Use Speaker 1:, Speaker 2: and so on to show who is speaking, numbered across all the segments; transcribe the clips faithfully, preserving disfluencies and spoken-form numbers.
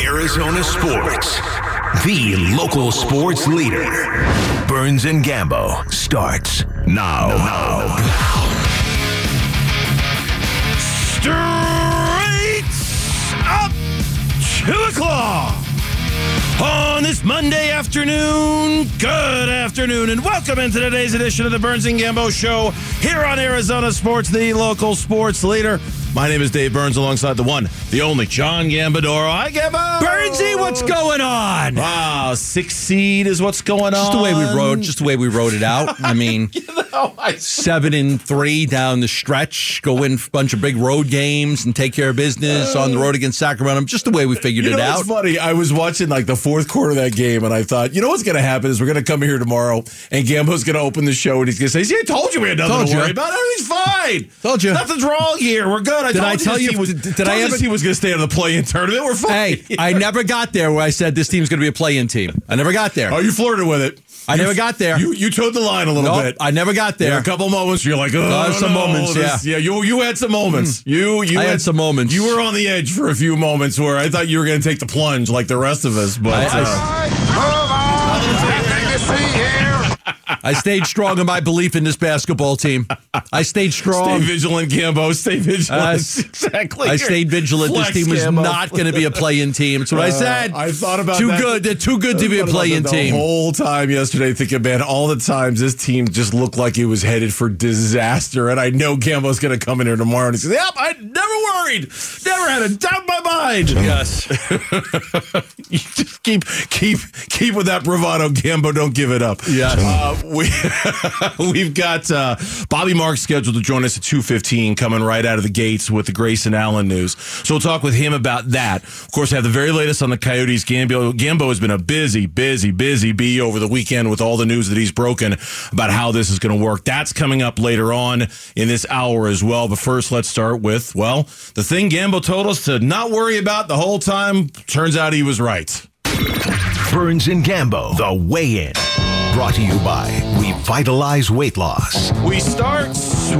Speaker 1: Arizona sports, the local sports leader. Burns and Gambo starts now. now.
Speaker 2: Straight up two o'clock on this Monday afternoon. Good afternoon, and welcome into today's edition of the Burns and Gambo Show here on Arizona Sports, the local sports leader. My name is Dave Burns, alongside the one, the only John Gambadoro. Hi, Gambo.
Speaker 3: Burnsy, what's going on?
Speaker 2: Wow, six seed is what's going
Speaker 3: Just
Speaker 2: on.
Speaker 3: the way we wrote, just the way we wrote it out. I mean,
Speaker 2: you know, I...
Speaker 3: seven and three down the stretch, go win a bunch of big road games and take care of business on the road against Sacramento. Just the way we figured
Speaker 2: you know,
Speaker 3: it out.
Speaker 2: It's funny. I was watching like the fourth quarter of that game, and I thought, you know what's going to happen is we're going to come here tomorrow, and Gambo's going to open the show, and he's going to say, "See, I told you we had nothing
Speaker 3: Told
Speaker 2: to
Speaker 3: you.
Speaker 2: worry about. Everything's fine.
Speaker 3: Told you.
Speaker 2: Nothing's wrong here. We're good." I
Speaker 3: Did
Speaker 2: told
Speaker 3: I tell
Speaker 2: this
Speaker 3: you-
Speaker 2: team was,
Speaker 3: did- did
Speaker 2: told
Speaker 3: I
Speaker 2: this
Speaker 3: ever-
Speaker 2: team was going to stay in the play-in tournament. We're fine.
Speaker 3: Hey, I never got there where I said this team's going to be a play-in team. I never got there.
Speaker 2: Oh, you flirted with it.
Speaker 3: I
Speaker 2: You-
Speaker 3: never got there.
Speaker 2: You you towed the line a little
Speaker 3: Nope,
Speaker 2: bit.
Speaker 3: I never got
Speaker 2: There
Speaker 3: there.
Speaker 2: were a couple moments where you're like, oh,
Speaker 3: Uh, some
Speaker 2: no,
Speaker 3: moments,
Speaker 2: this- yeah. You you had some moments. You you
Speaker 3: I had some moments.
Speaker 2: You were on the edge for a few moments where I thought you were going to take the plunge like the rest of us, but.
Speaker 3: I- I-
Speaker 2: uh,
Speaker 3: I stayed strong in my belief in this basketball team. I stayed strong.
Speaker 2: Stay vigilant, Gambo. Stay vigilant.
Speaker 3: Uh,
Speaker 2: exactly.
Speaker 3: I stayed vigilant.
Speaker 2: Flex,
Speaker 3: this team is
Speaker 2: Gambo.
Speaker 3: not going to be a play-in team. That's what I
Speaker 2: Uh,
Speaker 3: said.
Speaker 2: I thought about
Speaker 3: too
Speaker 2: that.
Speaker 3: good. They're too good to
Speaker 2: I
Speaker 3: be a
Speaker 2: thought about
Speaker 3: play-in
Speaker 2: that
Speaker 3: team.
Speaker 2: The whole time yesterday, thinking, man, all the times this team just looked like it was headed for disaster, and I know Gambo's going to come in here tomorrow and he says, "Yep, I never worried, never had a doubt in my mind."
Speaker 3: Yes.
Speaker 2: You just keep keep keep with that bravado, Gambo. Don't give it up.
Speaker 3: Yes.
Speaker 2: Uh, we we've got uh, Bobby Marks scheduled to join us at two fifteen, coming right out of the gates with the Grayson Allen news. So we'll talk with him about that. Of course, I have the very latest on the Coyotes. Gambo Gambo has been a busy, busy, busy bee over the weekend with all the news that he's broken about how this is going to work. That's coming up later on in this hour as well. But first, let's start with, well, the thing Gambo told us to not worry about the whole time. Turns out he was right.
Speaker 1: Burns and Gambo, the weigh-in. Brought to you by Revitalize Weight Loss.
Speaker 2: We start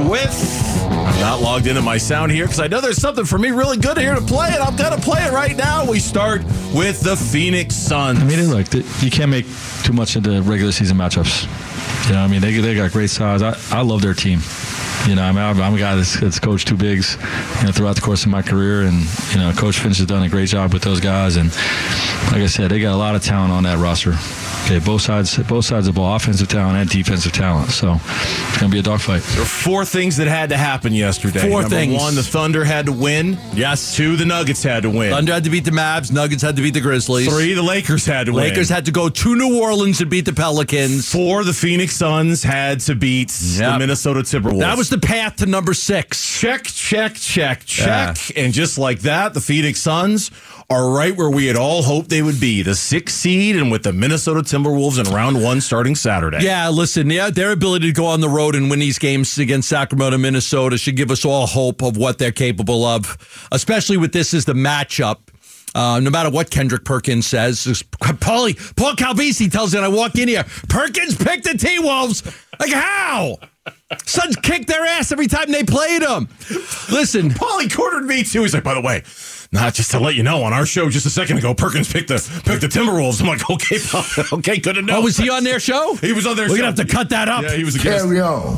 Speaker 2: with, I'm not logged into my sound here because I know there's something for me really good here to play, and I'm going to play it right now. We start with the Phoenix Suns.
Speaker 4: I mean, look, th- you can't make too much into regular season matchups. You know, I mean, they they got great size. I, I love their team. You know, I mean, I'm, I'm a guy that's, that's coached two bigs, you know, throughout the course of my career, and you know, Coach Finch has done a great job with those guys. And like I said, they got a lot of talent on that roster. Okay, both sides, both sides of the ball, offensive talent and defensive talent. So it's going to be a dogfight.
Speaker 2: There were four things that had to happen yesterday.
Speaker 3: Four
Speaker 2: Number
Speaker 3: things.
Speaker 2: one, the Thunder had to win.
Speaker 3: Yes.
Speaker 2: Two, the Nuggets had to win.
Speaker 3: Thunder had to beat the Mavs. Nuggets had to beat the Grizzlies.
Speaker 2: Three, the Lakers had to win.
Speaker 3: Lakers had to go to New Orleans and beat the Pelicans.
Speaker 2: Four, the Phoenix Suns had to beat the
Speaker 3: Yep.
Speaker 2: Minnesota Timberwolves.
Speaker 3: That was the path to number six.
Speaker 2: Check, check, check, check. And just like that, the Phoenix Suns are right where we had all hoped they would be, the sixth seed, and with the Minnesota Timberwolves in round one starting Saturday.
Speaker 3: Yeah, listen, yeah, their ability to go on the road and win these games against Sacramento, Minnesota should give us all hope of what they're capable of, especially with this as the matchup. Uh, no matter what Kendrick Perkins says, Paulie, Paul Calvisi tells me when I walk in here, Perkins picked the T-Wolves. Like, how? Suns kicked their ass every time they played them. Listen.
Speaker 2: Paulie cornered me, too. He's like, by the way, not just to let you know, on our show just a second ago, Perkins picked the picked the Timberwolves. I'm like, okay, Paul, okay, good to know.
Speaker 3: Oh, was he on their show?
Speaker 2: He was on their
Speaker 3: We're
Speaker 2: show.
Speaker 3: going to have to cut that up.
Speaker 2: Yeah, he was a guest.
Speaker 5: Carry on.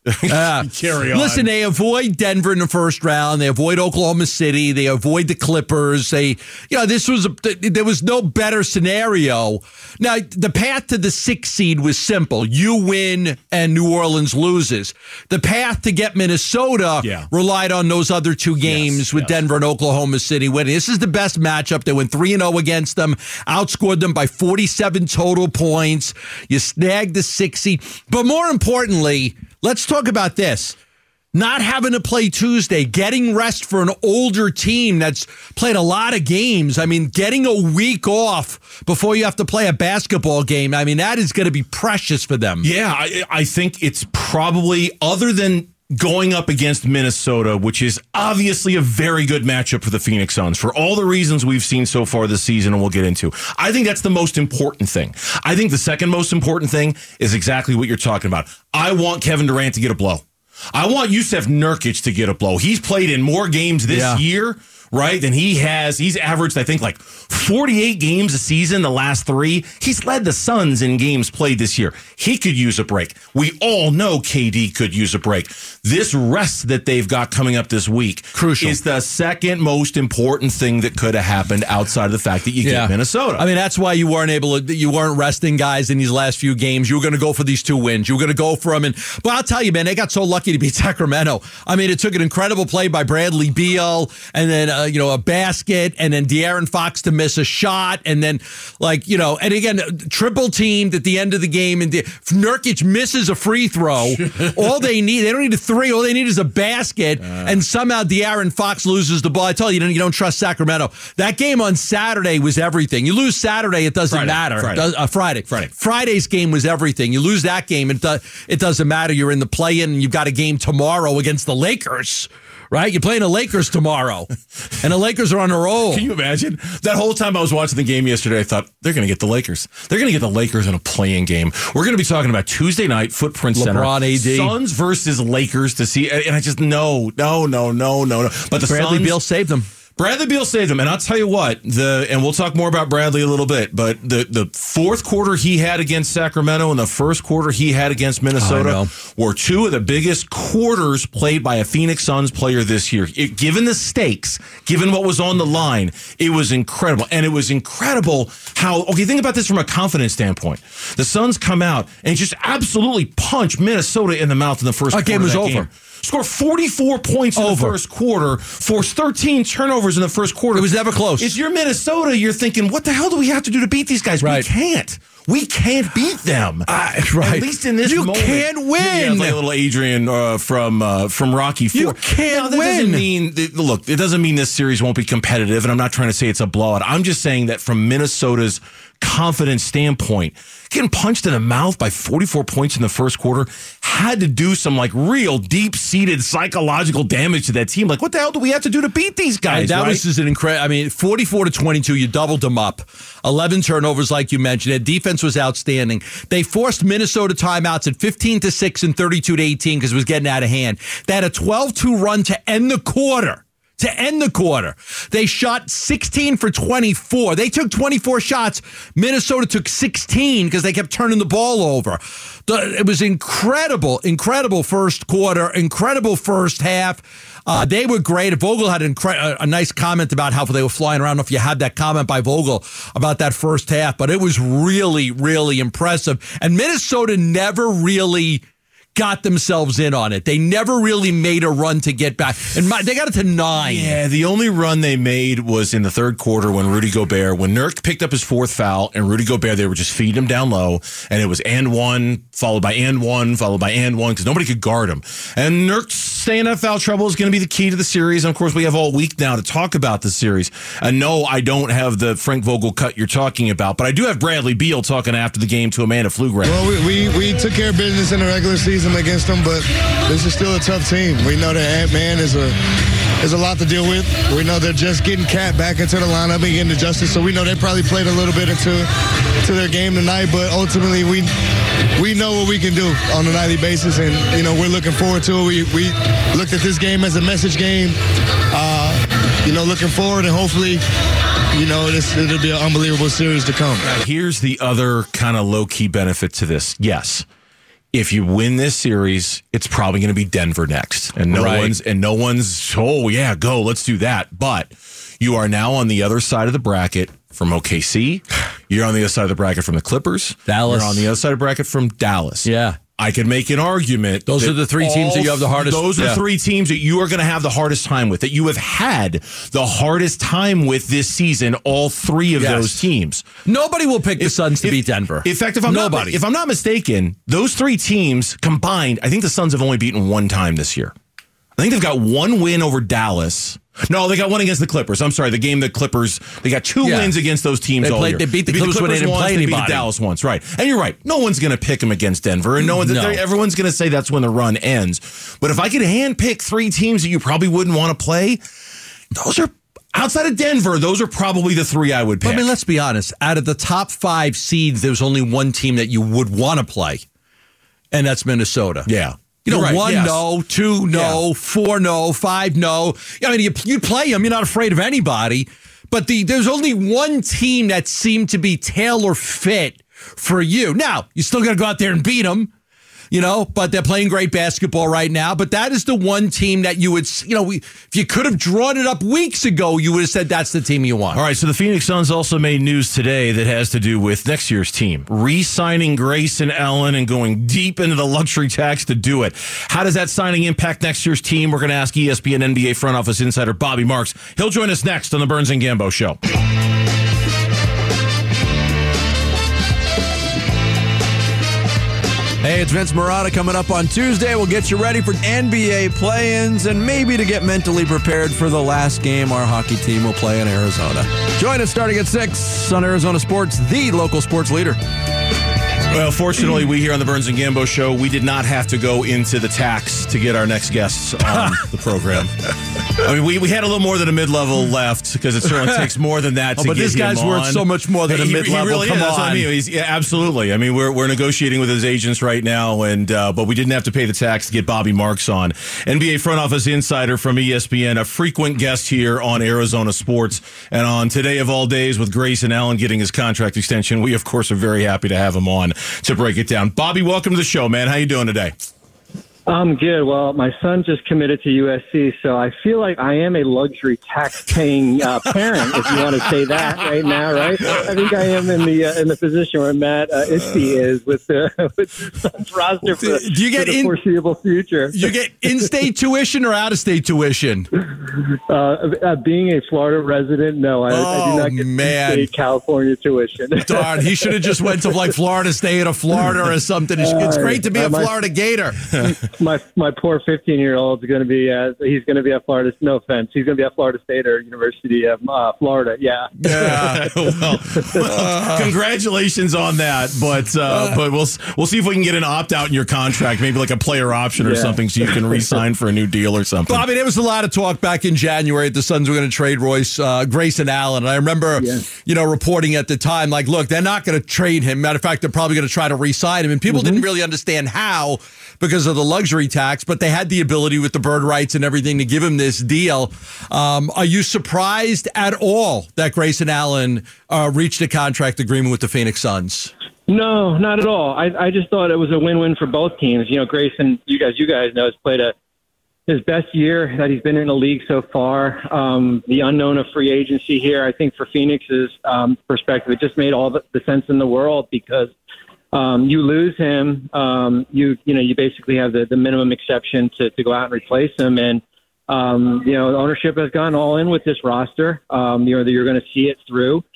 Speaker 3: Uh,
Speaker 2: Carry on.
Speaker 3: Listen, they avoid Denver in the first round. They avoid Oklahoma City. They avoid the Clippers. They, you know, this was a, there was no better scenario. Now, the path to the sixth seed was simple. You win and New Orleans loses. The path to get Minnesota
Speaker 2: Yeah.
Speaker 3: relied on those other two games
Speaker 2: Yes,
Speaker 3: with
Speaker 2: yes.
Speaker 3: Denver and Oklahoma City winning. This is the best matchup. They went three and oh against them, outscored them by forty-seven total points. You snagged the sixth seed. But more importantly, let's talk about this. Not having to play Tuesday, getting rest for an older team that's played a lot of games. I mean, getting a week off before you have to play a basketball game. I mean, that is going to be precious for them.
Speaker 2: Yeah, I, I think it's probably, other than going up against Minnesota, which is obviously a very good matchup for the Phoenix Suns for all the reasons we've seen so far this season and we'll get into. I think that's the most important thing. I think the second most important thing is exactly what you're talking about. I want Kevin Durant to get a blow. I want Yusuf Nurkic to get a blow. He's played in more games this
Speaker 3: Yeah.
Speaker 2: year, right? And he has, he's averaged, I think, like forty-eight games a season, the last three. He's led the Suns in games played this year. He could use a break. We all know K D could use a break. This rest that they've got coming up this week
Speaker 3: Crucial.
Speaker 2: is the second most important thing that could have happened outside of the fact that you
Speaker 3: Yeah.
Speaker 2: get Minnesota.
Speaker 3: I mean, that's why you weren't able to, you weren't resting guys in these last few games. You were going to go for these two wins. You were going to go for them. And, but I'll tell you, man, they got so lucky to beat Sacramento. I mean, it took an incredible play by Bradley Beal and then, uh, you know, a basket and then De'Aaron Fox to miss a shot. And then, like, you know, and again, triple teamed at the end of the game. And De- Nurkic misses a free throw. All they need, they don't need a three. All they need is a basket. Uh, and somehow De'Aaron Fox loses the ball. I tell you, you don't, you don't trust Sacramento. That game on Saturday was everything. You lose Saturday, it doesn't
Speaker 2: Friday,
Speaker 3: matter.
Speaker 2: Friday.
Speaker 3: Does, uh, Friday.
Speaker 2: Friday.
Speaker 3: Friday's game was everything. You lose that game, it, do, it doesn't matter. You're in the play-in, and you've got a game tomorrow against the Lakers, right? You're playing the Lakers tomorrow, and the Lakers are on a roll.
Speaker 2: Can you imagine? That whole time I was watching the game yesterday, I thought, they're going to get the Lakers. They're going to get the Lakers in a play-in game. We're going to be talking about Tuesday night, Footprint Center.
Speaker 3: LeBron, A D.
Speaker 2: Suns versus Lakers to see, and I just, no, no, no, no, no, no. But the
Speaker 3: Bradley
Speaker 2: Suns,
Speaker 3: Beal saved them.
Speaker 2: Bradley Beal saved him, and I'll tell you what, the and we'll talk more about Bradley a little bit, but the, the fourth quarter he had against Sacramento and the first quarter he had against Minnesota were two of the biggest quarters played by a Phoenix Suns player this year. It, given the stakes, given what was on the line, it was incredible. And it was incredible how, okay, think about this from a confidence standpoint. The Suns come out and just absolutely punch Minnesota in the mouth in the first
Speaker 3: That
Speaker 2: quarter
Speaker 3: game was
Speaker 2: of that
Speaker 3: over.
Speaker 2: Game. Score forty-four points in
Speaker 3: Over.
Speaker 2: the first quarter, force thirteen turnovers in the first quarter.
Speaker 3: It was never close.
Speaker 2: If you're Minnesota, you're thinking, what the hell do we have to do to beat these guys?
Speaker 3: Right.
Speaker 2: We can't. We can't beat them.
Speaker 3: Uh, right.
Speaker 2: At least in this
Speaker 3: You
Speaker 2: moment.
Speaker 3: can't win.
Speaker 2: Yeah, it's like a little Adrian uh, from uh, from Rocky Four.
Speaker 3: You can't
Speaker 2: now, that
Speaker 3: win.
Speaker 2: Doesn't mean that, look, it doesn't mean this series won't be competitive, and I'm not trying to say it's a blowout. I'm just saying that from Minnesota's confidence standpoint, getting punched in the mouth by forty-four points in the first quarter had to do some like real deep-seated psychological damage to that team. Like, what the hell do we have to do to beat these guys?
Speaker 3: And that
Speaker 2: right?
Speaker 3: was just an incredible. I mean, forty-four to twenty-two, you doubled them up. eleven turnovers, like you mentioned. Their defense was outstanding. They forced Minnesota timeouts at fifteen to six and thirty-two to eighteen because it was getting out of hand. They had a twelve two run to end the quarter. To end the quarter, they shot sixteen for twenty-four. They took twenty-four shots. Minnesota took sixteen because they kept turning the ball over. The, it was incredible, incredible first quarter, incredible first half. Uh, they were great. Vogel had an incre- a, a nice comment about how they were flying around. I don't know if you had that comment by Vogel about that first half, but it was really, really impressive. And Minnesota never really got themselves in on it. They never really made a run to get back. And my, they got it to nine.
Speaker 2: Yeah, the only run they made was in the third quarter when Rudy Gobert, when Nurk picked up his fourth foul, and Rudy Gobert, they were just feeding him down low, and it was and one, followed by and one, followed by and one, because nobody could guard him. And Nurk staying out of foul trouble is going to be the key to the series. And of course, we have all week now to talk about the series. And no, I don't have the Frank Vogel cut you're talking about, but I do have Bradley Beal talking after the game to Amanda Pflugrad.
Speaker 5: Well, we, we, we took care of business in the regular season against them, but this is still a tough team. We know that Ant-Man is a is a lot to deal with. We know they're just getting Cat back into the lineup and getting adjusted, so we know they probably played a little bit into to their game tonight, but ultimately we we know what we can do on a nightly basis, and you know we're looking forward to it. We, we looked at this game as a message game, uh, you know, looking forward, and hopefully you know, this, it'll be an unbelievable series to come.
Speaker 2: Here's the other kind of low-key benefit to this. Yes. If you win this series, it's probably going to be Denver next, and no
Speaker 3: right.
Speaker 2: one's and no one's. Oh yeah, go, let's do that. But you are now on the other side of the bracket from O K C. You're on the other side of the bracket from the Clippers.
Speaker 3: Dallas.
Speaker 2: You're on the other side of the bracket from Dallas.
Speaker 3: Yeah.
Speaker 2: I could make an argument.
Speaker 3: Those are the three teams that you have the hardest-
Speaker 2: Those are
Speaker 3: yeah.
Speaker 2: three teams that you are going to have the hardest time with, that you have had the hardest time with this season, all three of
Speaker 3: Yes.
Speaker 2: those teams.
Speaker 3: Nobody will pick the Suns to
Speaker 2: If-
Speaker 3: beat Denver.
Speaker 2: In fact, if I'm
Speaker 3: Nobody.
Speaker 2: not if I'm not mistaken, those three teams combined, I think the Suns have only beaten one time this year. I think they've got one win over Dallas. No, they got one against the Clippers. I'm sorry, the game the Clippers, they got two
Speaker 3: Yeah.
Speaker 2: wins against those teams
Speaker 3: They
Speaker 2: all
Speaker 3: played-
Speaker 2: year.
Speaker 3: they beat the Clippers when they didn't
Speaker 2: once,
Speaker 3: play
Speaker 2: they beat
Speaker 3: anybody.
Speaker 2: Dallas once, right. And you're right. No one's going to pick them against Denver, and no one,
Speaker 3: No.
Speaker 2: everyone's going to say that's when the run ends. But if I could handpick three teams that you probably wouldn't want to play, those are, outside of Denver, those are probably the three I would pick.
Speaker 3: I mean, let's be honest. Out of the top five seeds, there's only one team that you would want to play, and that's Minnesota.
Speaker 2: yeah.
Speaker 3: You know,
Speaker 2: Right,
Speaker 3: one
Speaker 2: yes.
Speaker 3: no, two no,
Speaker 2: Yeah.
Speaker 3: four no, five no. I mean, you, you play them. You're not afraid of anybody. But the there's only one team that seemed to be tailor fit for you. Now, you still got to go out there and beat them. You know, but they're playing great basketball right now. But that is the one team that you would, you know, we, if you could have drawn it up weeks ago, you would have said that's the team you want.
Speaker 2: All right, so the Phoenix Suns also made news today that has to do with next year's team, re-signing Grayson Allen and going deep into the luxury tax to do it. How does that signing impact next year's team? We're going to ask E S P N N B A front office insider Bobby Marks. He'll join us next on the Burns and Gambo Show.
Speaker 6: Hey, it's Vince Marotta coming up on Tuesday. We'll get you ready for N B A play-ins and maybe to get mentally prepared for the last game our hockey team will play in Arizona. Join us starting at six on Arizona Sports, the local sports leader.
Speaker 2: Well, fortunately, we here on the Burns and Gambo Show, we did not have to go into the tax to get our next guests on the program. I mean, we, we had a little more than a mid-level left because it certainly takes more than that to
Speaker 3: Oh, but
Speaker 2: get
Speaker 3: this
Speaker 2: him
Speaker 3: guy's
Speaker 2: on.
Speaker 3: worth so much more than a
Speaker 2: He-
Speaker 3: mid-level.
Speaker 2: He really
Speaker 3: Come
Speaker 2: is. That's what I
Speaker 3: on.
Speaker 2: mean. He's, yeah, absolutely. I mean, we're we're negotiating with his agents right now, and uh, but we didn't have to pay the tax to get Bobby Marks on. N B A front office insider from E S P N, a frequent guest here on Arizona Sports, and on Today of All Days with Grayson Allen getting his contract extension. We, of course, are very happy to have him on to break it down. Bobby, welcome to the show, man. How you doing today?
Speaker 7: I'm good. Well, my son just committed to U S C, so I feel like I am a luxury tax-paying uh, parent, if you want to say that right now, right? I think I am in the uh, in the position where Matt uh, Ispy is with the with his son's roster for,
Speaker 3: Do you get
Speaker 7: for the
Speaker 3: in-
Speaker 7: foreseeable future.
Speaker 3: You get in-state tuition or out-of-state tuition?
Speaker 7: Uh, uh, being a Florida resident, no, I, I
Speaker 3: Oh,
Speaker 7: do not get
Speaker 3: man.
Speaker 7: in-state California tuition.
Speaker 3: Darn, he should have just went to like Florida State or Florida or something. It's, it's great to be a
Speaker 7: Uh, my-
Speaker 3: Florida Gator.
Speaker 7: my my poor fifteen year old is going to be uh, he's going to be at Florida. No offense, he's going to be at Florida State or University of uh, Florida. Yeah.
Speaker 3: Yeah.
Speaker 2: well, well, congratulations on that. But uh, but we'll we'll see if we can get an opt out in your contract, maybe like a player option or
Speaker 7: Yeah.
Speaker 2: something, so you can re-sign for a new deal or something.
Speaker 3: Bobby, there was a lot of talk back in January that the Suns were going to trade Royce, uh, Grayson Allen. And I remember,
Speaker 7: Yeah.
Speaker 3: you know, reporting at the time, like, look, they're not going to trade him. Matter of fact, they're probably going to try to re-sign him. And people didn't really understand how because of the luxury tax, but they had the ability with the bird rights and everything to give him this deal. Um, are you surprised at all that Grayson Allen uh, reached a contract agreement with the Phoenix Suns?
Speaker 7: No, not at all. I, I just thought it was a win-win for both teams. You know, Grayson, you guys, you guys know, has played a his best year that he's been in the league so far. Um, the unknown of free agency here, I think, for Phoenix's um, perspective, it just made all the, the sense in the world because um, you lose him, um, you you know, you basically have the, the minimum exception to, to go out and replace him, and um, you know, the ownership has gone all in with this roster. Um, you know, that you're going to see it through.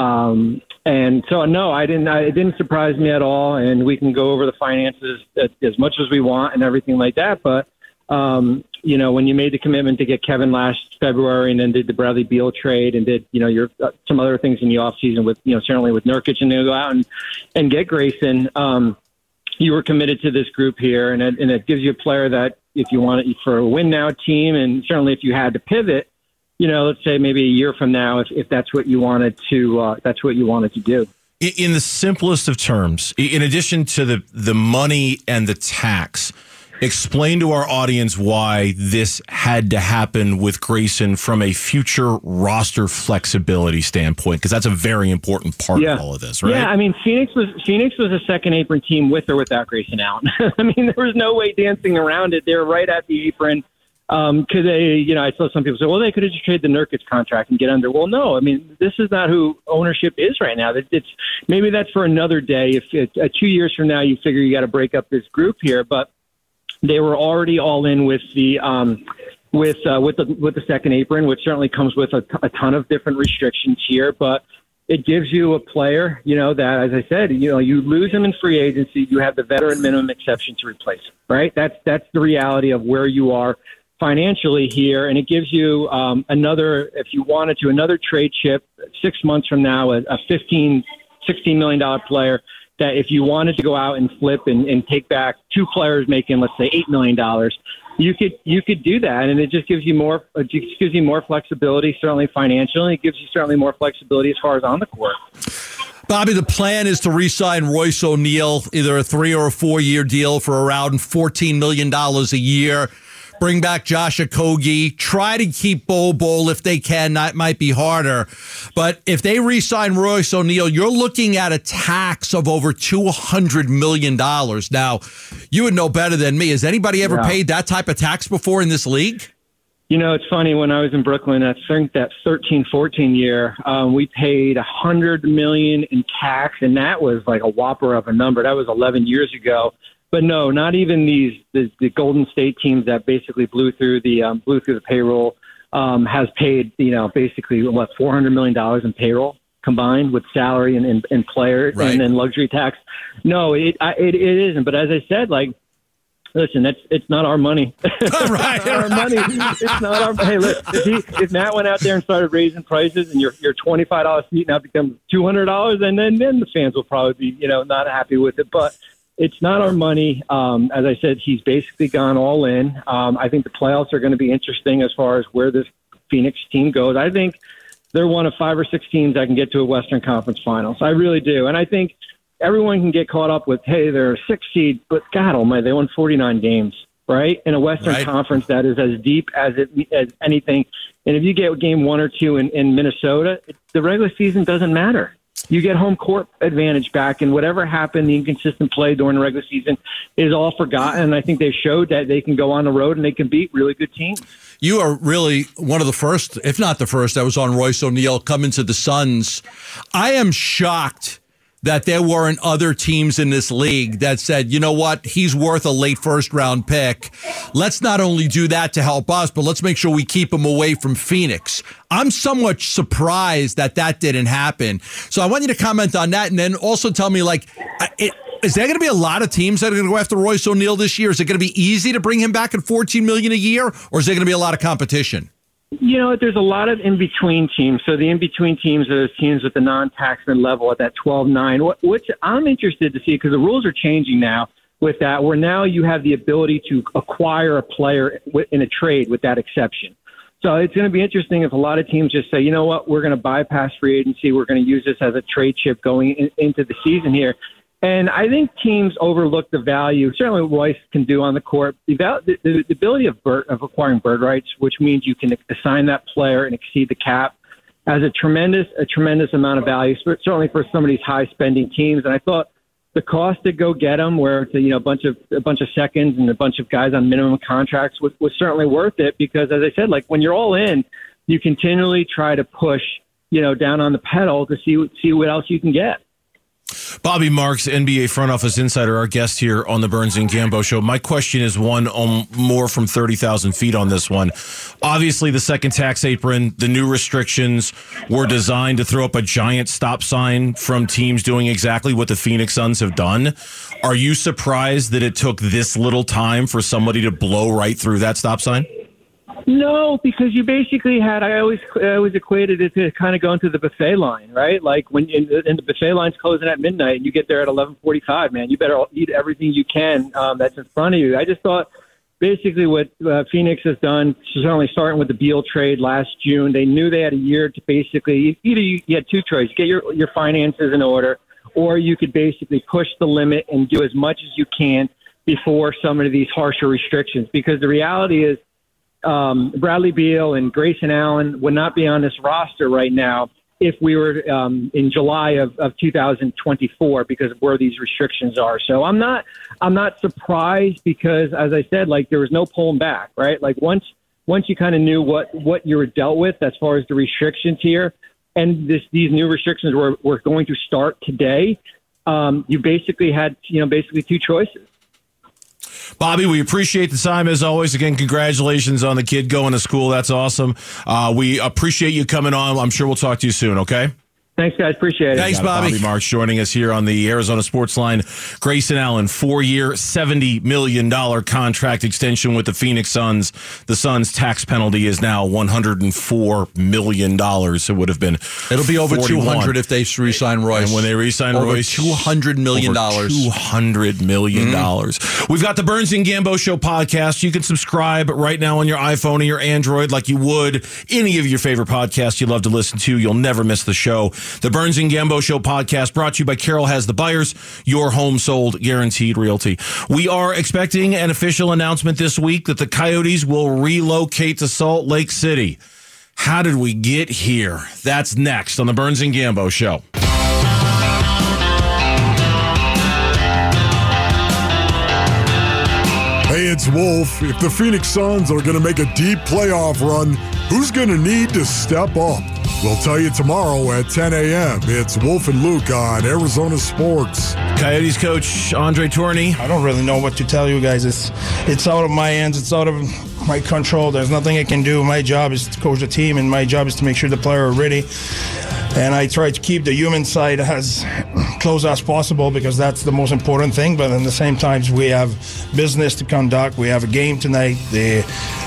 Speaker 7: Um, and so, no, I didn't, I, it didn't surprise me at all. And we can go over the finances as, as much as we want and everything like that. But, um, you know, when you made the commitment to get Kevin last February and then did the Bradley Beal trade and did, you know, your, uh, some other things in the offseason with, you know, certainly with Nurkic and then go out and, and get Grayson, um, you were committed to this group here. And it, and it gives you a player that if you want it for a win now team, and certainly if you had to pivot, you know, let's say maybe a year from now, if, if that's what you wanted to, uh, that's what you wanted to do.
Speaker 2: In the simplest of terms, in addition to the, the money and the tax, explain to our audience why this had to happen with Grayson from a future roster flexibility standpoint, because that's a very important part
Speaker 7: yeah.
Speaker 2: of all of this, right?
Speaker 7: Yeah, I mean, Phoenix was Phoenix was a second apron team with or without Grayson Allen. I mean, there was no way dancing around it. They were right at the apron. Um, could they, you know, I saw some people say, well, they could have just traded the Nurkic contract and get under. Well, no, I mean, this is not who ownership is right now. It's maybe that's for another day. If it, uh, two years from now, you figure you got to break up this group here, but they were already all in with the, um, with, uh, with the, with the second apron, which certainly comes with a, t- a ton of different restrictions here, but it gives you a player, you know, that, as I said, you know, you lose him in free agency, you have the veteran minimum exception to replace him, right? That's, that's the reality of where you are financially here, and it gives you um, another, if you wanted to, another trade chip six months from now, a, a fifteen, sixteen million dollars player that if you wanted to go out and flip and, and take back two players making, let's say, eight million dollars, you could you could do that, and it just gives you more it just gives you more flexibility, certainly financially. It gives you certainly more flexibility as far as on the court.
Speaker 3: Bobby, the plan is to re-sign Royce O'Neal, either a three or a four-year deal for around fourteen million dollars a year. Bring back Josh Okogie. Try to keep Bol Bol if they can. That might be harder. But if they re-sign Royce O'Neal, you're looking at a tax of over two hundred million dollars. Now, you would know better than me. Has anybody ever
Speaker 7: yeah.
Speaker 3: paid that type of tax before in this league?
Speaker 7: You know, it's funny. When I was in Brooklyn, I think that thirteen fourteen year, um, we paid one hundred million dollars in tax, and that was like a whopper of a number. That was eleven years ago. But no, not even these the, the Golden State teams that basically blew through the um, blew through the payroll um, has paid, you know, basically what four hundred million dollars in payroll combined with salary and and, and player
Speaker 3: right.
Speaker 7: and then luxury tax. No, it, I, it it isn't. But as I said, like. Listen, that's it's not our money.
Speaker 3: Right,
Speaker 7: our money. It's not our. Hey, look, if, he, if Matt went out there and started raising prices, and your your twenty five dollar seat now becomes two hundred dollars, and then then the fans will probably be you know not happy with it. But it's not our money. Um, as I said, he's basically gone all in. Um, I think the playoffs are going to be interesting as far as where this Phoenix team goes. I think they're one of five or six teams that can get to a Western Conference Finals. I really do, and I think. Everyone can get caught up with, hey, they're a six seed, but God almighty, they won forty-nine games, right? In a Western
Speaker 3: right.
Speaker 7: Conference that is as deep as it as anything. And if you get game one or two in, in Minnesota, it, the regular season doesn't matter. You get home court advantage back, and whatever happened, the inconsistent play during the regular season is all forgotten. And I think they showed that they can go on the road and they can beat really good teams.
Speaker 3: You are really one of the first, if not the first, that was on Royce O'Neal coming to the Suns. I am shocked that there weren't other teams in this league that said, you know what, he's worth a late first round pick. Let's not only do that to help us, but let's make sure we keep him away from Phoenix. I'm somewhat surprised that that didn't happen. So I want you to comment on that and then also tell me, like, it, is there going to be a lot of teams that are going to go after Royce O'Neal this year? Is it going to be easy to bring him back at fourteen million dollars a year, or is there going to be a lot of competition?
Speaker 7: You know, there's a lot of in-between teams. So the in-between teams are those teams with the non-taxman level at that twelve nine, which I'm interested to see because the rules are changing now with that, where now you have the ability to acquire a player in a trade with that exception. So it's going to be interesting if a lot of teams just say, you know what, we're going to bypass free agency. We're going to use this as a trade chip going in, into the season here. And I think teams overlook the value, certainly what Royce can do on the court, the, the, the ability of, bird, of acquiring bird rights, which means you can assign that player and exceed the cap, has a tremendous a tremendous amount of value, certainly for some of these high-spending teams. And I thought the cost to go get them, where it's a, you know, a bunch of a bunch of seconds and a bunch of guys on minimum contracts, was, was certainly worth it because, as I said, like when you're all in, you continually try to push, you know, down on the pedal to see see what else you can get.
Speaker 2: Bobby Marks, N B A front office insider, our guest here on the Burns and Gambo show. My question is one on more from thirty thousand feet on this one. Obviously, the second tax apron, the new restrictions were designed to throw up a giant stop sign from teams doing exactly what the Phoenix Suns have done. Are you surprised that it took this little time for somebody to blow right through that stop sign?
Speaker 7: No, because you basically had, I always I always equated it to kind of going to the buffet line, right? Like when in, in the buffet line's closing at midnight and you get there at eleven forty-five, man, you better eat everything you can um, that's in front of you. I just thought basically what uh, Phoenix has done, certainly starting with the Beal trade last June, they knew they had a year to basically, either you, you had two choices, get your, your finances in order, or you could basically push the limit and do as much as you can before some of these harsher restrictions. Because the reality is, Um, Bradley Beal and Grayson Allen would not be on this roster right now if we were um, in July of, of two thousand twenty-four because of where these restrictions are. So I'm not I'm not surprised because, as I said, like there was no pulling back, right? Like once once you kind of knew what, what you were dealt with as far as the restrictions here, and this these new restrictions were, were going to start today, um, you basically had you know basically two choices.
Speaker 2: Bobby, we appreciate the time as always. Again, congratulations on the kid going to school. That's awesome. Uh, we appreciate you coming on. I'm sure we'll talk to you soon, okay?
Speaker 7: Thanks, guys. Appreciate it.
Speaker 3: Thanks, Bobby.
Speaker 2: Bobby Marks joining us here on the Arizona Sports Line. Grayson Allen, four-year, seventy million dollars contract extension with the Phoenix Suns. The Suns' tax penalty is now one hundred four million dollars. It would have been
Speaker 3: It'll be over
Speaker 2: forty-one.
Speaker 3: two hundred if they re-sign Royce.
Speaker 2: And when they re-sign
Speaker 3: over
Speaker 2: Royce,
Speaker 3: two hundred million dollars.
Speaker 2: Over two hundred million dollars. Mm-hmm. We've got the Burns and Gambo Show podcast. You can subscribe right now on your iPhone or your Android like you would any of your favorite podcasts you love to listen to. You'll never miss the show. The Burns and Gambo Show podcast brought to you by Carroll Has the Buyers, your home sold guaranteed realty. We are expecting an official announcement this week that the Coyotes will relocate to Salt Lake City. How did we get here? That's next on the Burns and Gambo Show.
Speaker 8: Hey, it's Wolf. If the Phoenix Suns are going to make a deep playoff run, who's going to need to step up? We'll tell you tomorrow at ten a.m. It's Wolf and Luke on Arizona Sports.
Speaker 2: Coyotes coach Andre Tourigny.
Speaker 9: I don't really know what to tell you guys. It's it's out of my hands. It's out of my control. There's nothing I can do. My job is to coach the team, and my job is to make sure the players are ready. And I try to keep the human side as close as possible because that's the most important thing. But at the same time, we have business to conduct. We have a game tonight, they,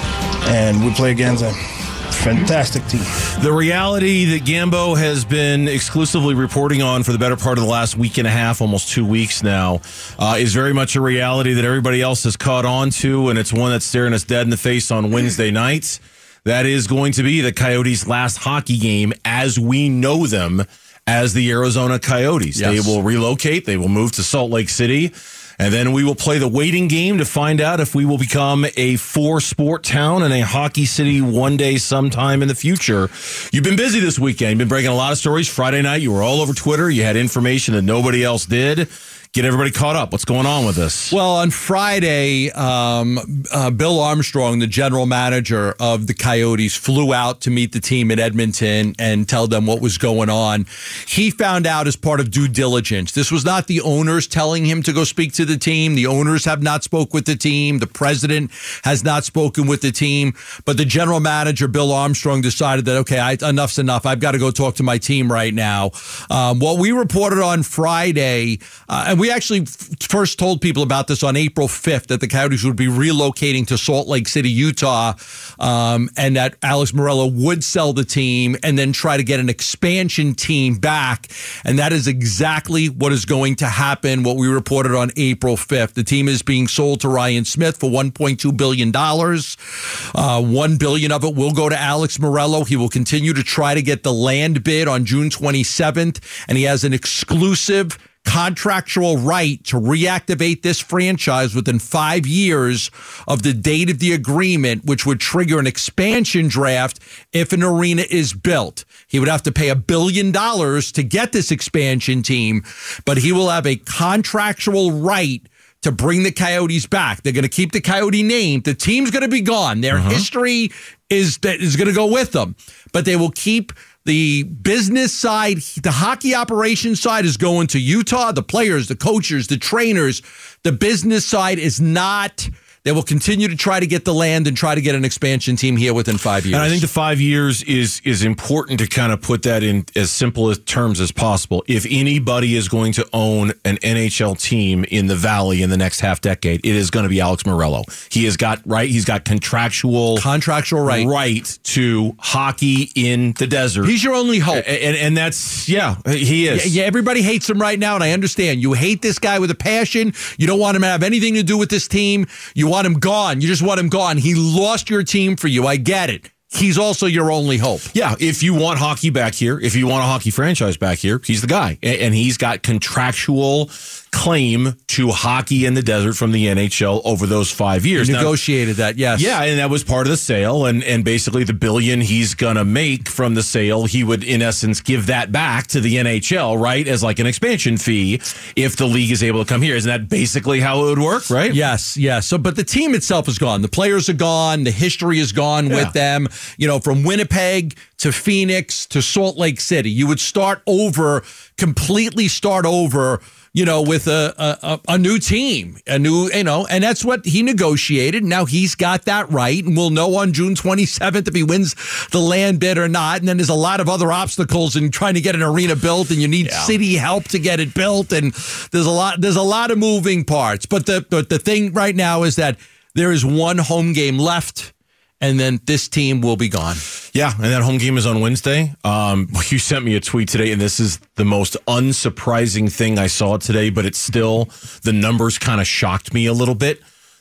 Speaker 9: and we play against a fantastic team.
Speaker 2: The reality that Gambo has been exclusively reporting on for the better part of the last week and a half, almost two weeks now, uh, is very much a reality that everybody else has caught on to, and it's one that's staring us dead in the face on Wednesday nights. That is going to be the Coyotes' last hockey game as we know them as the Arizona Coyotes.
Speaker 3: Yes.
Speaker 2: They will relocate. They will move to Salt Lake City. And then we will play the waiting game to find out if we will become a four-sport town and a hockey city one day sometime in the future. You've been busy this weekend. You've been breaking a lot of stories. Friday night, you were all over Twitter. You had information that nobody else did. Get everybody caught up. What's going on with this?
Speaker 3: Well, on Friday, um, uh, Bill Armstrong, the general manager of the Coyotes, flew out to meet the team in Edmonton and tell them what was going on. He found out as part of due diligence. This was not the owners telling him to go speak to the team. The owners have not spoke with the team. The president has not spoken with the team. But the general manager, Bill Armstrong, decided that, okay, I, enough's enough. I've got to go talk to my team right now. Um, what we reported on Friday, uh, and we actually f- first told people about this on April fifth, that the Coyotes would be relocating to Salt Lake City, Utah, um, and that Alex Morello would sell the team and then try to get an expansion team back. And that is exactly what is going to happen, what we reported on April fifth. The team is being sold to Ryan Smith for one point two billion dollars. Uh, one billion dollars of it will go to Alex Morello. He will continue to try to get the land bid on June twenty-seventh, and he has an exclusive contractual right to reactivate this franchise within five years of the date of the agreement, which would trigger an expansion draft if an arena is built. He would have to pay a billion dollars to get this expansion team, but he will have a contractual right to bring the Coyotes back. They're going to keep the Coyote name. The team's going to be gone. Their uh-huh. history is that is going to go with them, but they will keep the business side. The hockey operation side is going to Utah. The players, the coaches, the trainers. The business side is not. They will continue to try to get the land and try to get an expansion team here within five years.
Speaker 2: And I think the five years is is important to kind of put that in as simple as terms as possible. If anybody is going to own an N H L team in the Valley in the next half decade, it is going to be Alex Morello. He has got right. He's got contractual
Speaker 3: contractual right
Speaker 2: right to hockey in the desert.
Speaker 3: He's your only hope,
Speaker 2: and and that's yeah, he is.
Speaker 3: Yeah, yeah, everybody hates him right now, and I understand. You hate this guy with a passion. You don't want him to have anything to do with this team. You want him gone. You just want him gone. He lost your team for you. I get it. He's also your only hope.
Speaker 2: Yeah, if you want hockey back here, if you want a hockey franchise back here, he's the guy. And he's got contractual claim to hockey in the desert from the N H L over those five years.
Speaker 3: He negotiated now, that, yes.
Speaker 2: Yeah, and that was part of the sale. And, and basically the billion he's going to make from the sale, he would, in essence, give that back to the N H L, right, as like an expansion fee if the league is able to come here. Isn't that basically how it would work, right?
Speaker 3: Yes, yes. So, but the team itself is gone. The players are gone. The history is gone yeah. with them. You know, from Winnipeg to Phoenix to Salt Lake City. You would start over, completely start over, you know, with a, a a new team, a new, you know, and that's what he negotiated. Now he's got that right, and we'll know on June twenty-seventh if he wins the land bid or not. And then there's a lot of other obstacles in trying to get an arena built, and you need yeah. city help to get it built, and there's a lot there's a lot of moving parts. But the but the thing right now is that there is one home game left, and then this team will be gone.
Speaker 2: Yeah, and that home game is on Wednesday. Um, you sent me a tweet today, and this is the most unsurprising thing I saw today, but it's still, the numbers kind of shocked me a little bit.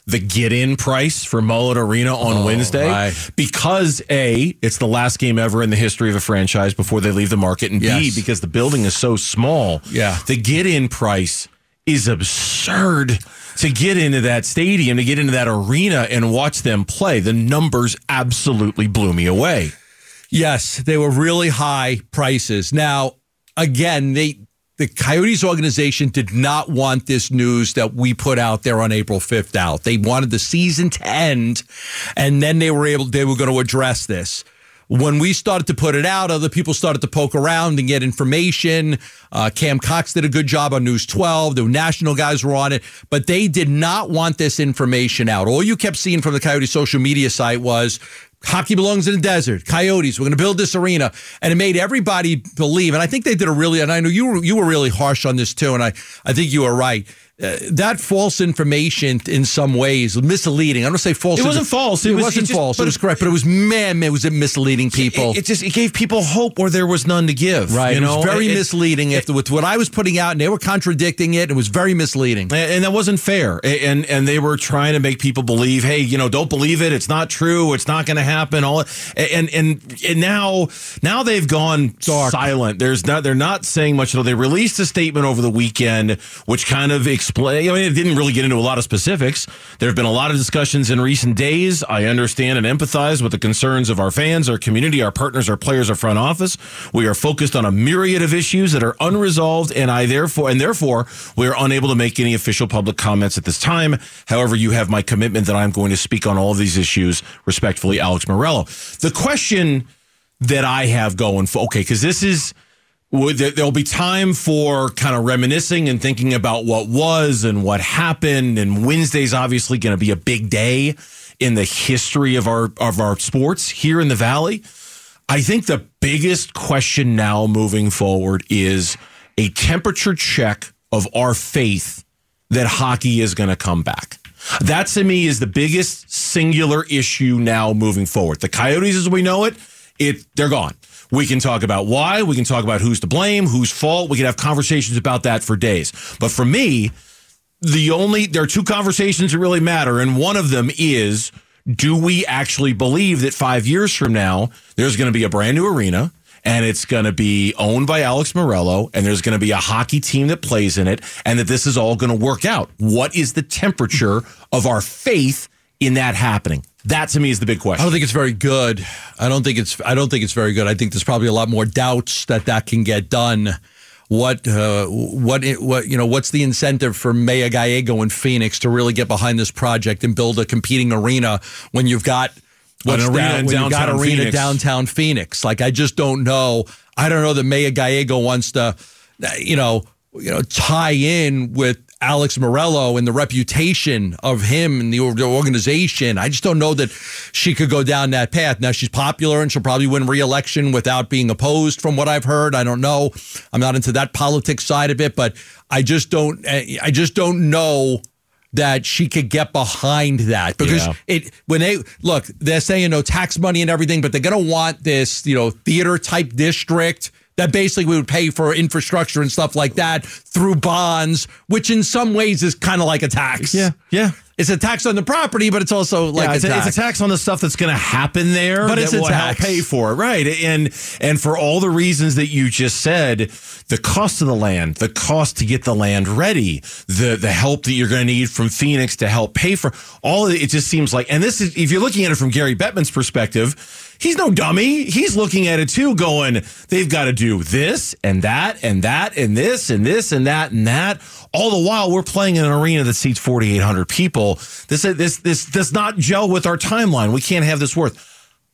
Speaker 2: the get-in price for Mullet Arena on
Speaker 3: Oh,
Speaker 2: Wednesday
Speaker 3: right.
Speaker 2: because A, it's the last game ever in the history of a franchise before they leave the market, and
Speaker 3: Yes.
Speaker 2: B, because the building is so small,
Speaker 3: Yeah.
Speaker 2: the get-in price is absurd to get into that stadium, to get into that arena and watch them play. The numbers absolutely blew me away.
Speaker 3: Yes, they were really high prices. Now, again, they the Coyotes organization did not want this news that we put out there on April fifth out. They wanted the season to end, and then they were able they were going to address this. When we started to put it out, other people started to poke around and get information. Uh, Cam Cox did a good job on News twelve. The national guys were on it, but they did not want this information out. All you kept seeing from the Coyote social media site was hockey belongs in the desert. Coyotes, we're going to build this arena. And it made everybody believe, and I think they did a really, and I know you were, you were really harsh on this too, and I, I think you were right. Uh, that false information in some ways, misleading. I don't say false.
Speaker 2: It wasn't false.
Speaker 3: It,
Speaker 2: It was-
Speaker 3: wasn't
Speaker 2: it just-
Speaker 3: false.
Speaker 2: but
Speaker 3: It was
Speaker 2: it-
Speaker 3: correct, but it was, man, it was misleading people.
Speaker 2: It, it just it gave people hope where there was none to give.
Speaker 3: Right.
Speaker 2: You
Speaker 3: It
Speaker 2: know?
Speaker 3: was very
Speaker 2: It-
Speaker 3: misleading after with what I was putting out, and they were contradicting it. It was very misleading.
Speaker 2: And, and that wasn't fair. And and they were trying to make people believe, hey, you know, don't believe it. It's not true. It's not going to happen. All and and and now now they've gone
Speaker 3: Dark.
Speaker 2: silent. There's not. They're not saying much at all. They released a statement over the weekend, which kind of explain. I mean, it didn't really get into a lot of specifics. There have been a lot of discussions in recent days. I understand and empathize with the concerns of our fans, our community, our partners, our players, our front office. We are focused on a myriad of issues that are unresolved, and I therefore and therefore we are unable to make any official public comments at this time. However, you have my commitment that I'm going to speak on all of these issues respectfully, Alex Morello. The question that I have going for okay, because this is. There'll be time for kind of reminiscing and thinking about what was and what happened. And Wednesday's obviously going to be a big day in the history of our of our sports here in the Valley. I think the biggest question now moving forward is a temperature check of our faith that hockey is going to come back. That to me is the biggest singular issue now moving forward. The Coyotes, as we know it, it they're gone. We can talk about why. We can talk about who's to blame, whose fault. We can have conversations about that for days. But for me, the only there are two conversations that really matter, and one of them is: do we actually believe that five years from now there's going to be a brand new arena and it's going to be owned by Alex Morello and there's going to be a hockey team that plays in it and that this is all going to work out? What is the temperature of our faith in that happening? That to me is the big question.
Speaker 3: I don't think it's very good. I don't think it's. I don't think it's very good. I think there's probably a lot more doubts that that can get done. What, uh, what, what, you know, what's the incentive for Maya Gallego in Phoenix to really get behind this project and build a competing arena when you've got what's
Speaker 2: An arena
Speaker 3: that,
Speaker 2: in
Speaker 3: when you've got
Speaker 2: downtown
Speaker 3: arena
Speaker 2: Phoenix.
Speaker 3: downtown Phoenix? Like, I just don't know. I don't know that Maya Gallego wants to, you know, you know, tie in with Alex Morello and the reputation of him and the organization. I just don't know that she could go down that path. Now, she's popular and she'll probably win re-election without being opposed from what I've heard. I don't know. I'm not into that politics side of it, but I just don't, I just don't know that she could get behind that because
Speaker 2: Yeah.
Speaker 3: it, when they look, they're saying no tax money and everything, but they're going to want this, you know, theater type district that basically we would pay for infrastructure and stuff like that through bonds, which in some ways is kind of like a tax.
Speaker 2: Yeah, yeah.
Speaker 3: It's a tax on the property, but it's also like
Speaker 2: yeah,
Speaker 3: a
Speaker 2: it's, a,
Speaker 3: tax.
Speaker 2: it's a tax on the stuff that's going to happen there,
Speaker 3: But
Speaker 2: that
Speaker 3: it's a
Speaker 2: will help
Speaker 3: tax.
Speaker 2: pay for it, right? And and for all the reasons that you just said, the cost of the land, the cost to get the land ready, the the help that you're going to need from Phoenix to help pay for all of it. It just seems like, and this is if you're looking at it from Gary Bettman's perspective, he's no dummy. He's looking at it too, going, they've got to do this and that and that and this and this and that and that. All the while, we're playing in an arena that seats forty-eight hundred people. This this this does not gel with our timeline. We can't have this work.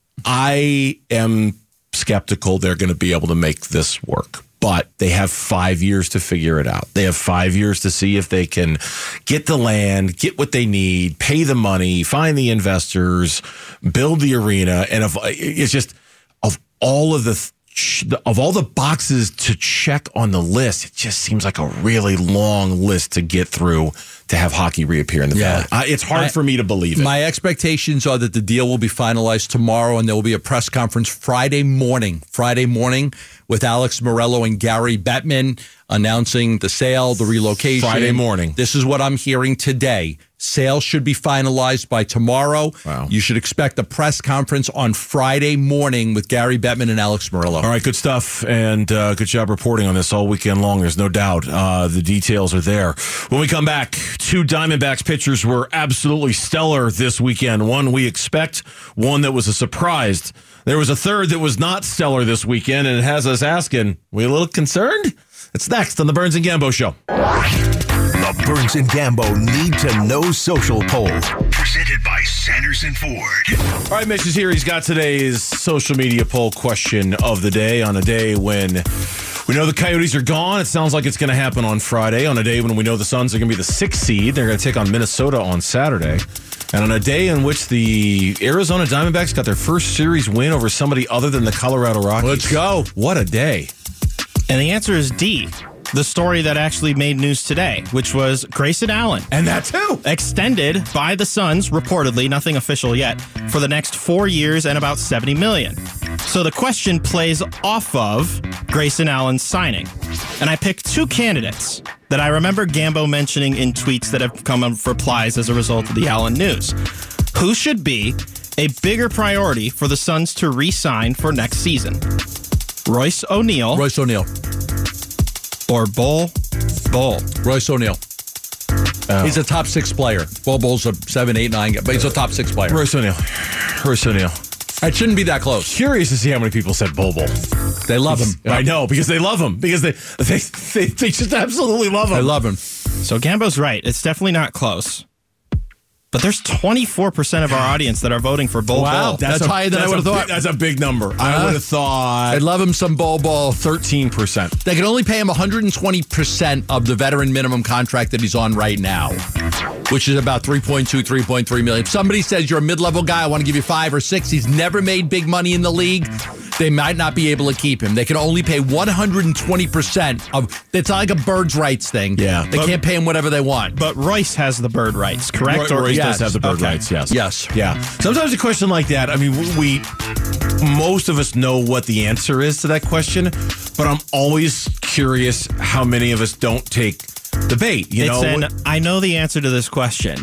Speaker 2: I am skeptical they're going to be able to make this work, but they have five years to figure it out. They have five years to see if they can get the land, get what they need, pay the money, find the investors, build the arena, and if it's just of all of the. Of all the boxes to check on the list, it just seems like a really long list to get through to have hockey reappear in the
Speaker 3: Yeah.
Speaker 2: Valley. Uh, it's hard
Speaker 3: I-
Speaker 2: for me to believe it.
Speaker 3: My expectations are that the deal will be finalized tomorrow and there will be a press conference Friday morning. Friday morning with Alex Morello and Gary Bettman announcing the sale, the relocation.
Speaker 2: Friday morning.
Speaker 3: This is what I'm hearing today. Sale should be finalized by tomorrow.
Speaker 2: Wow.
Speaker 3: You should expect a press conference on Friday morning with Gary Bettman and Alex Morello.
Speaker 2: All right, good stuff, and uh, good job reporting on this all weekend long. There's no doubt. Uh, the details are there. When we come back, two Diamondbacks pitchers were absolutely stellar this weekend. One we expect, one that was a surprise. There was a third that was not stellar this weekend, and it has us asking, we a little concerned? It's next on the Burns and Gambo Show.
Speaker 1: The Burns and Gambo Need to Know Social Poll. Presented by Sanderson Ford.
Speaker 2: All right, Mitch is here. He's got today's social media poll question of the day on a day when we know the Coyotes are gone. It sounds like it's going to happen on Friday. On a day when we know the Suns are going to be the sixth seed. They're going to take on Minnesota on Saturday. And on a day in which the Arizona Diamondbacks got their first series win over somebody other than the Colorado Rockies.
Speaker 3: Let's go.
Speaker 2: What a day.
Speaker 10: And the answer is D. The story that actually made news today, which was Grayson Allen.
Speaker 2: And that too.
Speaker 10: Extended by the Suns, reportedly, nothing official yet, for the next four years and about seventy million dollars. So the question plays off of Grayson Allen's signing. And I picked two candidates that I remember Gambo mentioning in tweets that have come up replies as a result of the Allen news. Who should be a bigger priority for the Suns to re-sign for next season? Royce O'Neal.
Speaker 3: Royce O'Neal.
Speaker 10: Or Bull Bull.
Speaker 3: Royce O'Neal. Oh. He's a top six player. Bull Bull's a seven, eight, nine, but he's a top six player.
Speaker 2: Royce O'Neal. Royce O'Neal.
Speaker 3: It shouldn't be that close.
Speaker 2: Curious to see how many people said Bull Bull.
Speaker 3: They love him.
Speaker 2: I know, because they love him. Because they they they, they just absolutely love him.
Speaker 3: They love him.
Speaker 10: So Gambo's right. It's definitely not close. But there's twenty-four percent of our audience that are voting for Bull
Speaker 3: Wow,
Speaker 10: Bull.
Speaker 3: that's, that's
Speaker 2: a,
Speaker 3: higher than
Speaker 2: that's
Speaker 3: I would have
Speaker 2: a,
Speaker 3: thought.
Speaker 2: That's a big number. Uh, I would have thought.
Speaker 3: I'd love him some Bull Bull.
Speaker 2: thirteen percent.
Speaker 3: They can only pay him one hundred twenty percent of the veteran minimum contract that he's on right now, which is about three point two, three point three million. If somebody says you're a mid-level guy, I want to give you five or six, he's never made big money in the league, they might not be able to keep him. They can only pay one hundred twenty percent of, it's like a bird's rights thing.
Speaker 2: Yeah.
Speaker 3: They
Speaker 10: but,
Speaker 3: can't pay him whatever they want.
Speaker 10: But Royce has the bird rights, correct?
Speaker 2: Roy, Royce
Speaker 3: yes.
Speaker 2: does have the bird
Speaker 3: Okay.
Speaker 2: rights, yes.
Speaker 3: Yes.
Speaker 2: Yeah. Sometimes a question like that, I mean, we, most of us know what the answer is to that question, but I'm always curious how many of us don't take the bait, you
Speaker 10: it's
Speaker 2: know?
Speaker 10: an I know the answer to this question,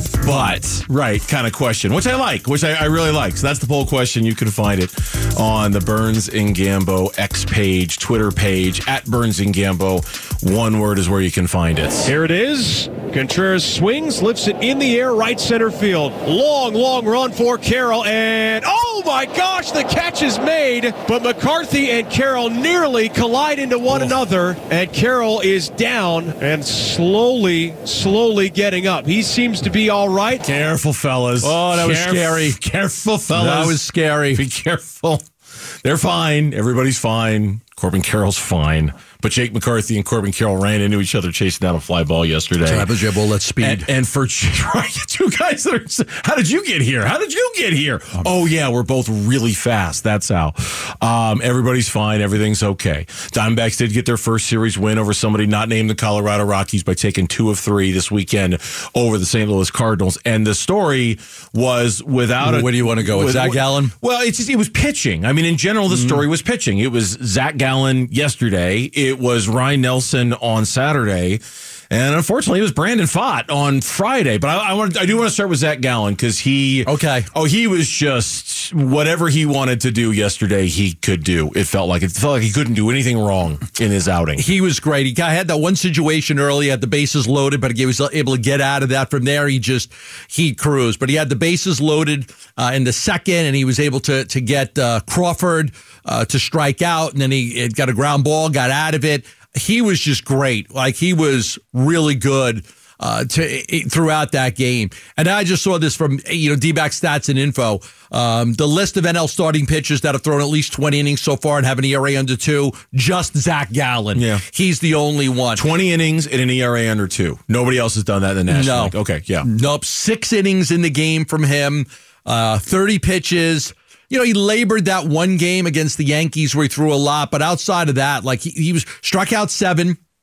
Speaker 10: but
Speaker 2: right kind of question, which I like, which I, I really like. So that's the poll question. You can find it on the Burns and Gambo X page, Twitter page, at Burns and Gambo. One word is where you can find it.
Speaker 11: Here it is. Contreras swings, lifts it in the air, right center field. Long, long run for Carroll, and oh my gosh, the catch is made, but McCarthy and Carroll nearly collide into one oh. another, and Carroll is down and slowly, slowly getting up. He seems to be all right.
Speaker 2: Careful, fellas.
Speaker 3: Oh, that was
Speaker 2: Caref-
Speaker 3: scary.
Speaker 2: Careful, fellas.
Speaker 3: That was scary.
Speaker 2: Be careful. They're fine. Everybody's fine. Corbin Carroll's fine. But Jake McCarthy and Corbin Carroll ran into each other chasing down a fly ball yesterday.
Speaker 3: So happens, you have all that speed.
Speaker 2: And, and for right, two guys that are, how did you get here? How did you get here? Um, oh, yeah, we're both really fast. That's how. Um, everybody's fine. Everything's okay. Diamondbacks did get their first series win over somebody not named the Colorado Rockies by taking two of three this weekend over the Saint Louis Cardinals. And the story was without
Speaker 3: well,
Speaker 2: a...
Speaker 3: Where do you want to go? With, with Zach Gallen?
Speaker 2: Well, it's just, it was pitching. I mean, in general, the mm-hmm. story was pitching. It was Zach Gallen yesterday. It was Ryan Nelson on Saturday. And unfortunately, it was Brandon Pfaadt on Friday. But I, I want I do want to start with Zach Gallen because he
Speaker 3: okay.
Speaker 2: Oh, he was just whatever he wanted to do yesterday. He could do. It felt like it felt like he couldn't do anything wrong in his outing.
Speaker 3: He was great. He had that one situation early, had the bases loaded, but he was able to get out of that. From there, he just he cruised. But he had the bases loaded uh, in the second, and he was able to to get uh, Crawford uh, to strike out, and then he got a ground ball, got out of it. He was just great. Like, he was really good uh, to throughout that game. And I just saw this from, you know, D-back stats and info. Um, the list of N L starting pitchers that have thrown at least twenty innings so far and have an E R A under two, just Zach Gallen.
Speaker 2: Yeah.
Speaker 3: He's the only one.
Speaker 2: twenty innings and an E R A under two. Nobody else has done that in the National
Speaker 3: no.
Speaker 2: League. Okay, yeah.
Speaker 3: Nope. Six innings in the game from him, uh, thirty pitches. You know, he labored that one game against the Yankees where he threw a lot, but outside of that, like he, he was struck out seven.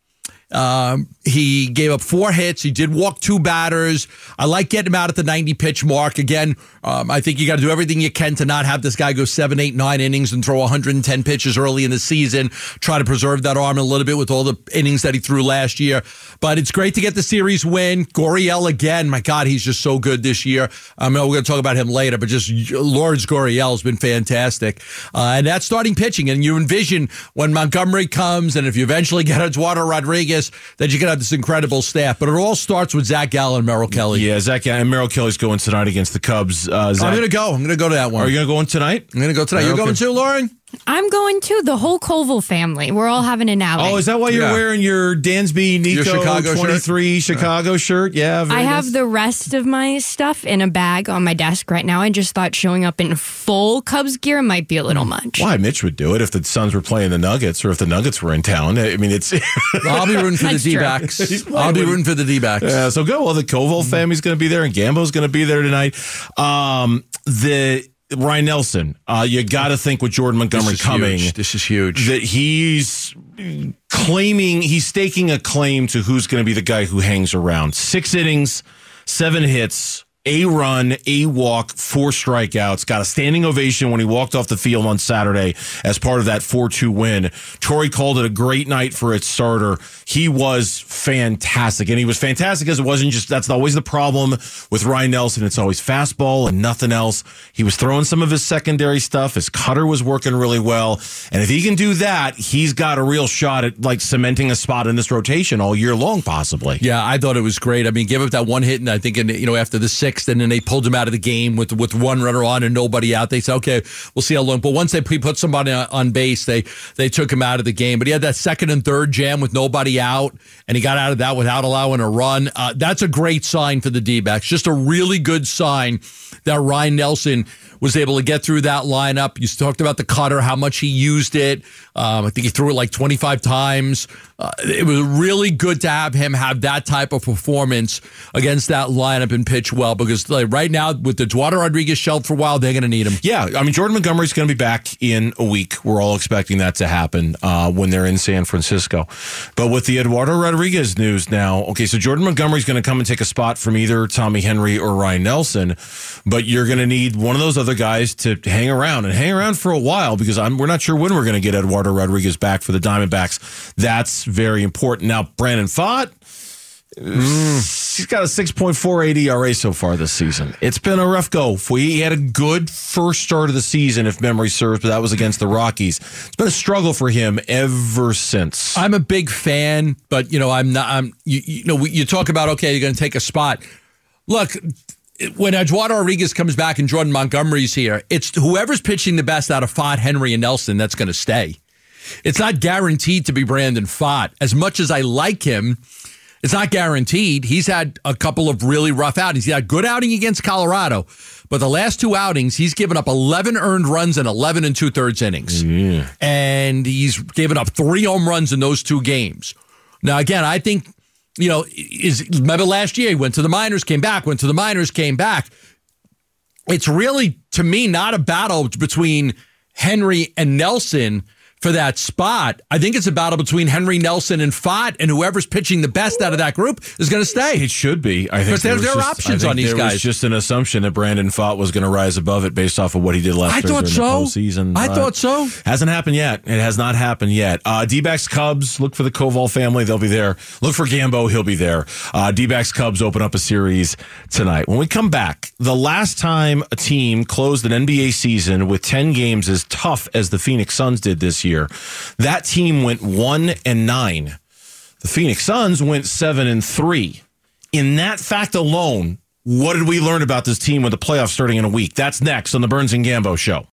Speaker 3: Um, he gave up four hits. He did walk two batters. I like getting him out at the ninety pitch mark. Again, um, I think you got to do everything you can to not have this guy go seven, eight, nine innings and throw one hundred ten pitches early in the season. Try to preserve that arm a little bit with all the innings that he threw last year. But it's great to get the series win. Gurriel again. My God, he's just so good this year. I know we're going to talk about him later, but just Lourdes Gurriel has been fantastic. Uh, and that's starting pitching. And you envision when Montgomery comes, and if you eventually get Eduardo Rodriguez, that you can have this incredible staff. But it all starts with Zach Gallen and Merrill Kelly.
Speaker 2: Yeah, Zach Gallen and Merrill Kelly's going tonight against the Cubs. Uh, Zach,
Speaker 3: I'm going to go. I'm going to go to that one.
Speaker 2: Are you going to go in tonight?
Speaker 3: I'm going to go tonight. You're
Speaker 2: okay.
Speaker 3: going too, Lauren?
Speaker 12: I'm going to. The whole Colville family. We're all having an outing.
Speaker 2: Oh, is that why you're
Speaker 3: Yeah.
Speaker 2: wearing your Dansby Nico
Speaker 3: Your Chicago
Speaker 2: twenty-three shirt? Chicago shirt? Yeah, very
Speaker 12: I have
Speaker 2: nice.
Speaker 12: the rest of my stuff in a bag on my desk right now. I just thought showing up in full Cubs gear might be a little much.
Speaker 2: Why Mitch would do it if the Suns were playing the Nuggets or if the Nuggets were in town. I mean, it's.
Speaker 3: I'll be rooting for the
Speaker 12: That's true.
Speaker 3: D-backs. I'll be rooting for the D-backs.
Speaker 2: Yeah, so go. Well, the Koval family's going to be there, and Gambo's going to be there tonight. Um, the Ryan Nelson, uh, you got to think with Jordan Montgomery
Speaker 3: This is
Speaker 2: coming,
Speaker 3: huge. This is huge.
Speaker 2: that he's claiming, he's staking a claim to who's going to be the guy who hangs around. Six innings, seven hits, a run, a walk, four strikeouts. Got a standing ovation when he walked off the field on Saturday as part of that four two win. Torrey called it a great night for its starter. He was fantastic. And he was fantastic because it wasn't just, that's always the problem with Ryan Nelson. It's always fastball and nothing else. He was throwing some of his secondary stuff. His cutter was working really well. And if he can do that, he's got a real shot at like cementing a spot in this rotation all year long, possibly.
Speaker 3: Yeah, I thought it was great. I mean, give up that one hit, and I think, in, you know, after the sixth, and then they pulled him out of the game with with one runner on and nobody out. They said, okay, we'll see how long. But once they put somebody on base, they they took him out of the game. But he had that second and third jam with nobody out, and he got out of that without allowing a run. Uh, that's a great sign for the D-backs. Just a really good sign that Ryan Nelson was able to get through that lineup. You talked about the cutter, how much he used it. Um, I think he threw it like twenty-five times. Uh, it was really good to have him have that type of performance against that lineup and pitch well, because like, right now with Eduardo Rodriguez shelved for a while, they're going to need him.
Speaker 2: Yeah, I mean, Jordan Montgomery's going to be back in a week. We're all expecting that to happen uh, when they're in San Francisco. But with the Eduardo Rodriguez news now, okay, so Jordan Montgomery's going to come and take a spot from either Tommy Henry or Ryan Nelson, but you're going to need one of those other guys to hang around and hang around for a while, because I'm, we're not sure when we're going to get Eduardo Rodriguez back for the Diamondbacks. That's very important. Now, Brandon Pfaadt, mm. he's got a six point four eight E R A so far this season. It's been a rough go. He had a good first start of the season, if memory serves, but that was against the Rockies. It's been a struggle for him ever since.
Speaker 3: I'm a big fan, but, you know, I'm not, I'm, you, you know, you talk about, okay, you're going to take a spot. Look, when Eduardo Rodriguez comes back and Jordan Montgomery's here, it's whoever's pitching the best out of Pfaadt, Henry, and Nelson that's going to stay. It's not guaranteed to be Brandon Pfaadt. As much as I like him, it's not guaranteed. He's had a couple of really rough outings. He had a good outing against Colorado, but the last two outings, he's given up eleven earned runs in eleven and two-thirds innings.
Speaker 2: Yeah.
Speaker 3: And he's given up three home runs in those two games. Now, again, I think, you know, is remember last year, he went to the minors, came back, went to the minors, came back. It's really, to me, not a battle between Henry and Nelson for that spot. I think it's a battle between Henry, Nelson, and Pfaadt, and whoever's pitching the best out of that group is going to stay.
Speaker 2: It should be. I think
Speaker 3: because there, there are
Speaker 2: just,
Speaker 3: options
Speaker 2: I think
Speaker 3: on these
Speaker 2: there
Speaker 3: guys.
Speaker 2: was just an assumption that Brandon Pfaadt was going to rise above it based off of what he did last
Speaker 3: I
Speaker 2: year
Speaker 3: thought
Speaker 2: during
Speaker 3: so.
Speaker 2: the postseason.
Speaker 3: I
Speaker 2: Uh,
Speaker 3: thought so.
Speaker 2: Hasn't happened yet. It has not happened yet. Uh, D-backs Cubs, look for the Koval family. They'll be there. Look for Gambo. He'll be there. Uh, D-backs Cubs open up a series tonight. When we come back, the last time a team closed an N B A season with ten games as tough as the Phoenix Suns did this year, that team went one and nine. The Phoenix Suns went seven and three. In that fact alone, what did we learn about this team with the playoffs starting in a week? That's next on the Burns and Gambo Show.